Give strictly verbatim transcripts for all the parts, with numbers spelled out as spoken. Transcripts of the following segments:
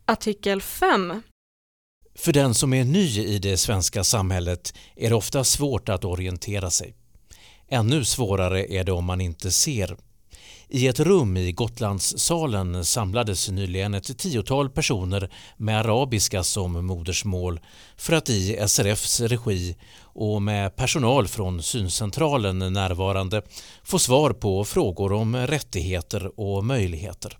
Artikel fem. För den som är ny i det svenska samhället är det ofta svårt att orientera sig. Ännu svårare är det om man inte ser. I ett rum i Gotlandssalen samlades nyligen ett tiotal personer med arabiska som modersmål för att i S R F:s regi och med personal från syncentralen närvarande få svar på frågor om rättigheter och möjligheter.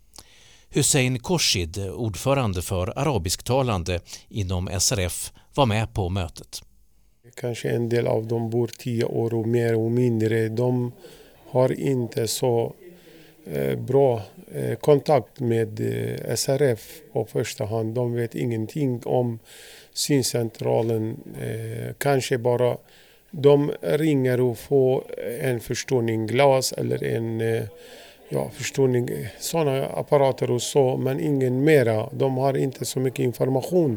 Hussein Korshid, ordförande för arabisktalande inom S R F, var med på mötet. Kanske en del av dem bor tio år och mer och mindre. De har inte så eh, bra eh, kontakt med eh, S R F på första hand. De vet ingenting om syncentralen. Eh, kanske bara de ringer och får en förstorning glas eller en eh, ja, förstorning, sådana apparater och så, men ingen mera. De har inte så mycket information.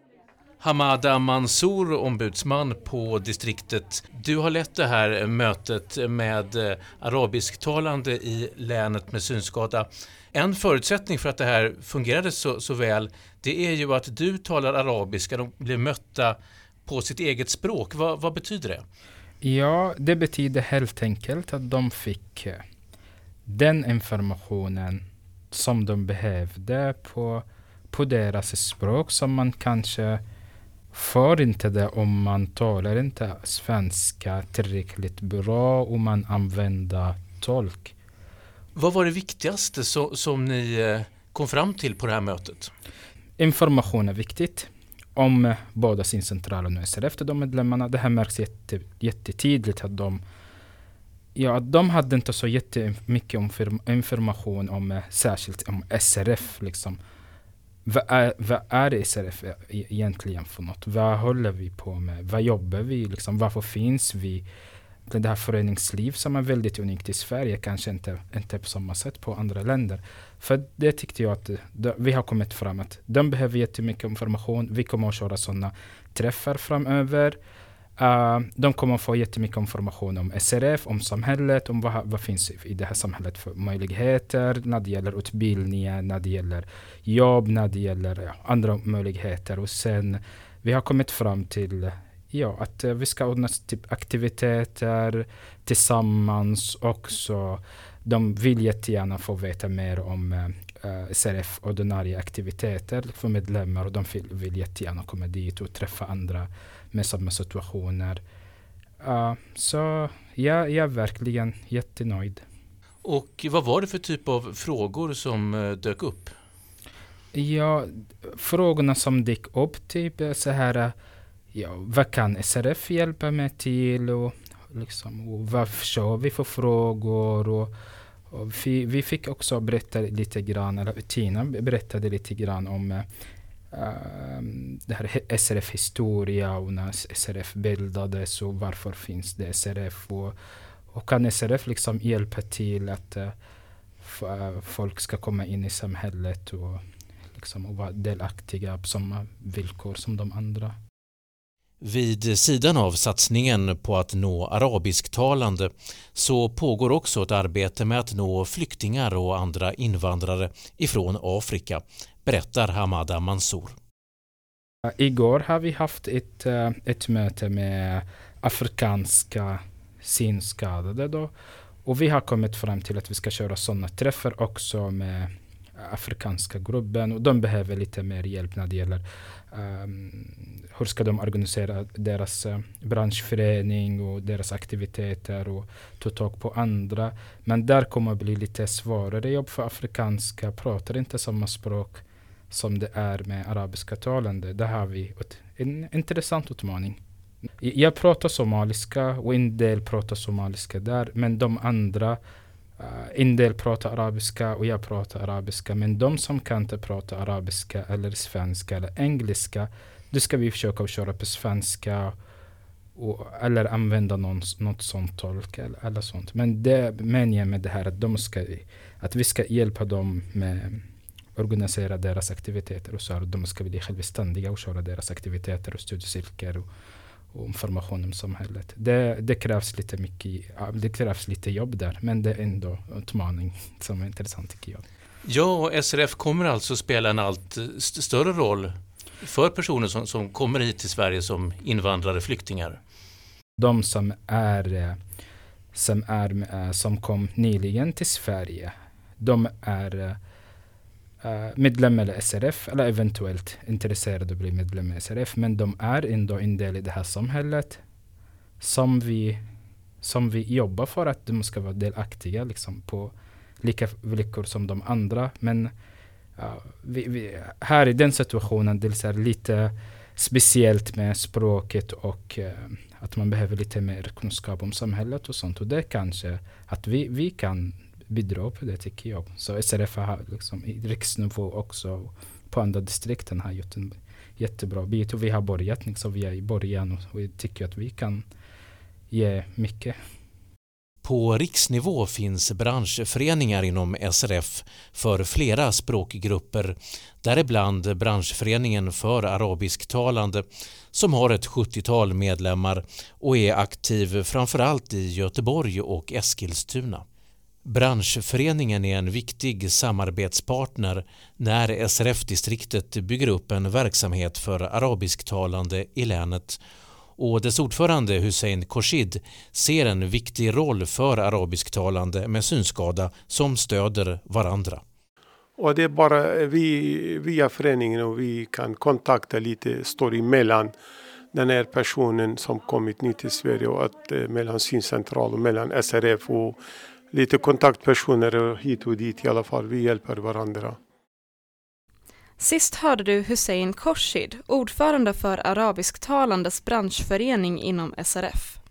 Hamada Mansour, ombudsman på distriktet. Du har lett det här mötet med arabisktalande i länet med synskada. En förutsättning för att det här fungerade så, så väl, det är ju att du talar arabiska. De blir mötta på sitt eget språk. Vad, vad betyder det? Ja, det betyder helt enkelt att de fick den informationen som de behövde på, på deras språk, som man kanske får inte det om man talar inte svenska tillräckligt bra och man använder tolk. Vad var det viktigaste så, som ni kom fram till på det här mötet? Information är viktigt om båda syncentralen och S R F, de medlemmarna. Det här märks jätte, jättetydligt att de Ja, de hade inte så jättemycket information om, särskilt om S R F. Liksom. Vad är, vad är S R F egentligen för något? Vad håller vi på med? Vad jobbar vi? Liksom, varför finns vi? Det här föreningsliv som är väldigt unikt i Sverige, kanske inte, inte på samma sätt på andra länder. För det tyckte jag att det, vi har kommit fram att de behöver jättemycket information. Vi kommer att köra sådana träffar framöver. Uh, de kommer att få jättemycket information om S R F, om samhället, om vad, vad finns i det här samhället för möjligheter när det gäller utbildning, när det gäller jobb, när det gäller ja, andra möjligheter. Och sen vi har kommit fram till ja, att uh, vi ska ordna typ aktiviteter tillsammans också. De vill jättegärna få veta mer om uh, S R F ordinarie aktiviteter för medlemmar, och de vill, vill jättegärna komma dit och träffa andra med samma situationer. Uh, så ja, jag är verkligen jättenöjd. Och vad var det för typ av frågor som uh, dök upp? Ja, frågorna som dök upp typ så här, ja, vad kan S R F hjälpa med till, och, liksom, och vad kör vi för frågor, och, och vi, vi fick också berätta lite grann, eller Tina berättade lite grann om Um, det här S R F-historia och när S R F bildades och varför finns det S R F, och, och kan S R F liksom hjälpa till att uh, f- uh, folk ska komma in i samhället och, liksom, och vara delaktiga på samma villkor som de andra. Vid sidan av satsningen på att nå arabisktalande så pågår också ett arbete med att nå flyktingar och andra invandrare ifrån Afrika, berättar Hamada Mansour. Igår har vi haft ett, ett möte med afrikanska synskadade då, och vi har kommit fram till att vi ska köra sådana träffar också med afrikanska gruppen, och de behöver lite mer hjälp när det gäller um, hur ska de organisera deras uh, branschförening och deras aktiviteter och ta tag på andra. Men där kommer att bli lite svårare jobb, för afrikanska pratar inte samma språk som det är med arabiska talande. Där har vi ett, en intressant utmaning. Jag pratar somaliska och en del pratar somaliska där, men de andra Uh, en del pratar arabiska och jag pratar arabiska, men de som kan inte prata arabiska eller svenska eller engelska, då ska vi försöka köra på svenska och, eller använda någon, något sånt tolk eller, eller sånt. Men det menar jag med det här att, de ska, att vi ska hjälpa dem med organisera deras aktiviteter, och så att de ska bli självständiga och köra deras aktiviteter och studiecirklar och och information om samhället. Det, det krävs lite mycket, det krävs lite jobb där, men det är ändå en utmaning som är intressant tycker jag. Ja, och S R F kommer alltså spela en allt st- större roll för personer som, som kommer hit till Sverige som invandrare, flyktingar. De som är, som är som kom nyligen till Sverige, de är medlemmar i S R F eller eventuellt intresserade att bli medlemmar i S R F, men de är ändå en del i det här samhället som vi, som vi jobbar för att de ska vara delaktiga liksom, på lika villkor som de andra. Men uh, vi, vi, här i den situationen det är lite speciellt med språket och uh, att man behöver lite mer kunskap om samhället och sånt. Och det kanske att vi, vi kan bidra på det, tycker jag. Så S R F har liksom i riksnivå också på andra distrikten har gjort en jättebra bit. Och vi har börjat liksom, vi är i början och vi tycker att vi kan ge mycket. På riksnivå finns branschföreningar inom S R F för flera språkgrupper, däribland branschföreningen för arabisktalande som har ett sjuttiotal medlemmar och är aktiv framförallt i Göteborg och Eskilstuna. Branschföreningen är en viktig samarbetspartner när S R F-distriktet bygger upp en verksamhet för arabisktalande i länet. Och dess ordförande Hussein Khorshid ser en viktig roll för arabisktalande med synskada som stöder varandra. Och det är bara vi via föreningen och vi kan kontakta lite, står emellan den här personen som kommit ny till Sverige och att, mellan syncentral och mellan S R F och lite kontaktpersoner hit och dit i alla fall. Vi hjälper varandra. Sist hörde du Hussein Khorshid, ordförande för arabisktalandes branschförening inom S R F.